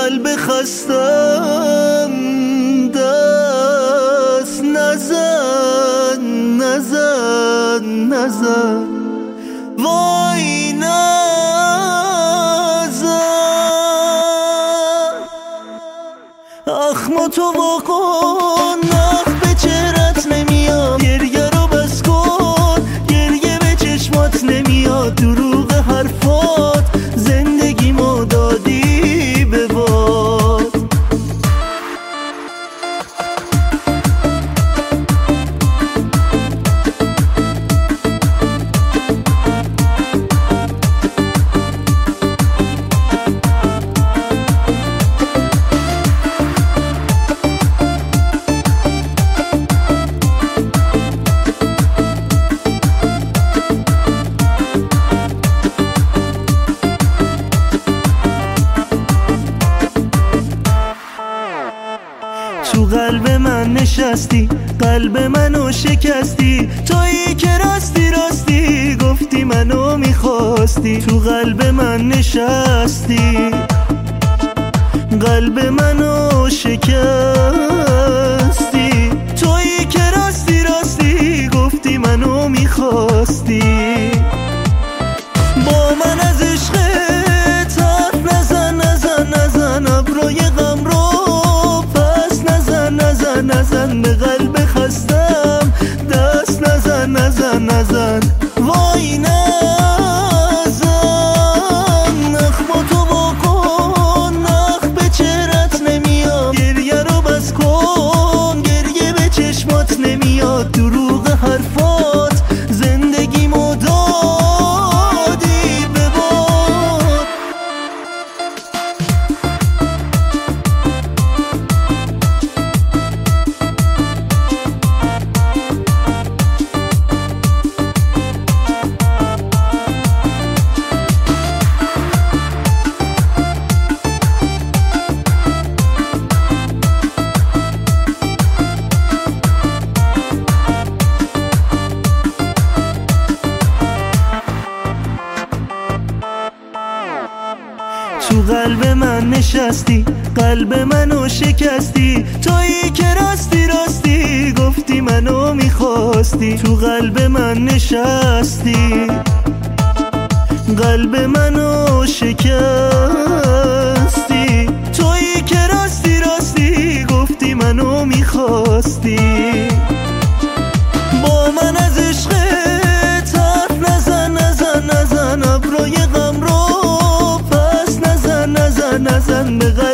قلب خستم دست نزن نزن نزن وای نزن اخماتو واکن نخ به چهرت نمیاد گریه رو بس کن گریه به چشمات نمیاد دروغ حرفات زندگیمو دادی به باد تو قلب من نشستی قلب منو شکستی تویی که راستی راستی گفتی منو میخواستی تو قلب من نشستی قلب منو شکستی تویی که راستی راستی گفتی منو میخواستی با من از عشقت حرف نزن نزن نزن ابروی غم رو نزن به قلب خستم دست نزن نزن نزن وای نزن اخماتو واکن نخ به چهرت نمیاد گریه رو بس کن گریه به چشمات نمیاد دروغ حرفات زندگیمو دادی به باد تو قلب من نشستی قلب منو شکستی تویی که راستی راستی گفتی منو میخواستی تو قلب من نشستی قلب منو شکستی تویی که راستی راستی گفتی منو میخواستی با من از عشقت حرف نزن نزن نزن ابروی غم رو نزن به